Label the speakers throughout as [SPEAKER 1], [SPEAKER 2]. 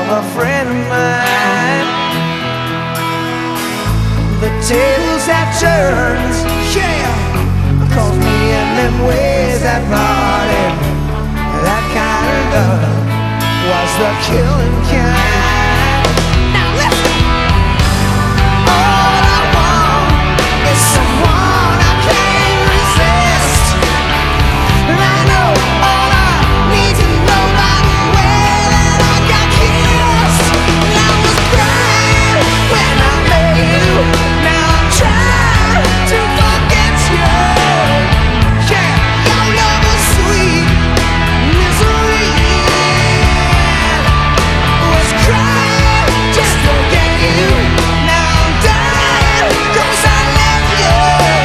[SPEAKER 1] of a friend of mine. The tables have turned, yeah, calls me in them ways that parted. That kind of love was the killing kind. Now listen, all I want is someone I can't resist. And I know all I need to know by the way that I got kissed. And I was crying when I met you. Now I'm trying to forget you. Yeah, your love was sweet misery. Was crying just to get you. Now I'm dying 'cause I left you.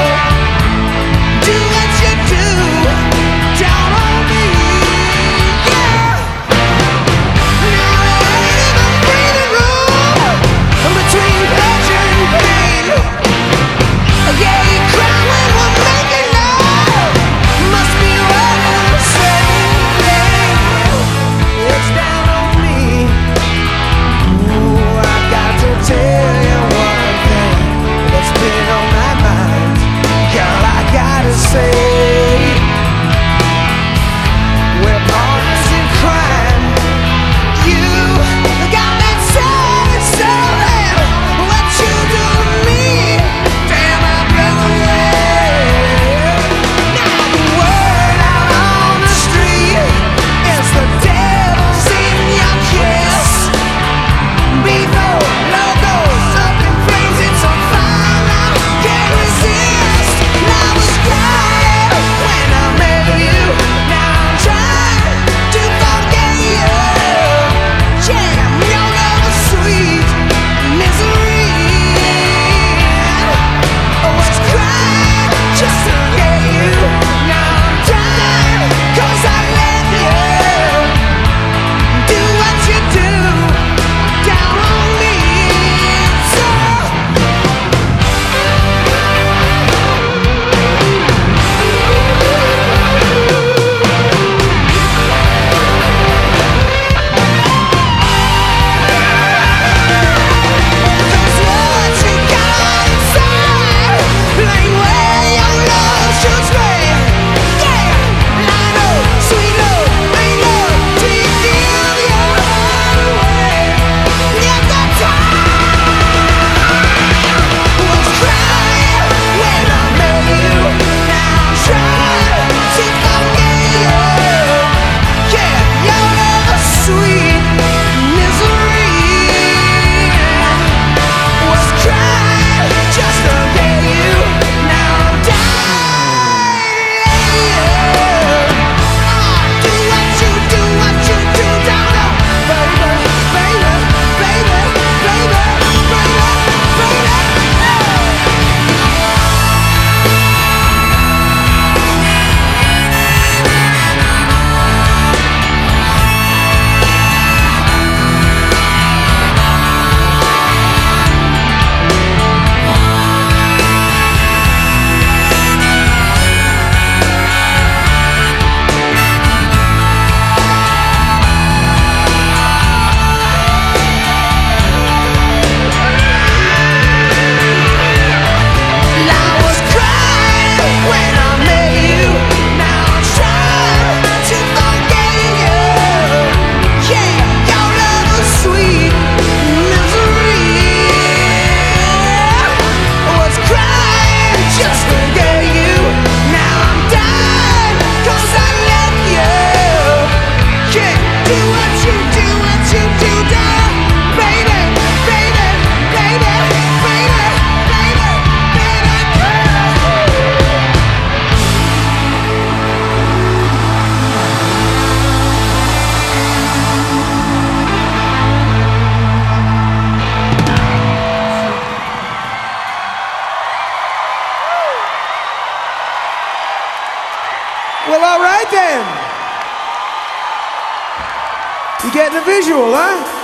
[SPEAKER 1] Do what you do down on me, yeah. Now I ain't even breathing room between pleasure and pain. Yeah, you cry when we're making love. Must be running the same thing. It's down on me. Ooh, I got to tell you one thing that's been on my mind. Girl, I gotta say, we're partners in crime. You got me telling so damn what you do to me. Damn, I blow away. Now the word out on the street is the devil's in your kiss. Before love goes up in flames, it's on fire. I can't resist. And I was crying when I met you. Now I'm trying to forget you. Jam, your love was sweet misery. I was crying just to get you. Now I'm dying 'cause I left you. Do what you do down on me. So cause what you got inside ain't where your love should stay. Yeah, and I know sweet love ain't love till you give your heart away. At that time was crying when I met you. Now I'm trying to forget you. Yeah, your love was sweet misery. Was crying just to get you. Now I'm dying. Do what you do down on, baby, baby, baby, baby, baby, I was crying when I met you. Now I'm trying to forget you. Yeah, your love was sweet misery. Was crying just to get you. Now I'm dying 'cause I left you. Yeah, do what you do down, baby, baby, baby, baby, baby, well, all right then. You getting the visual, huh?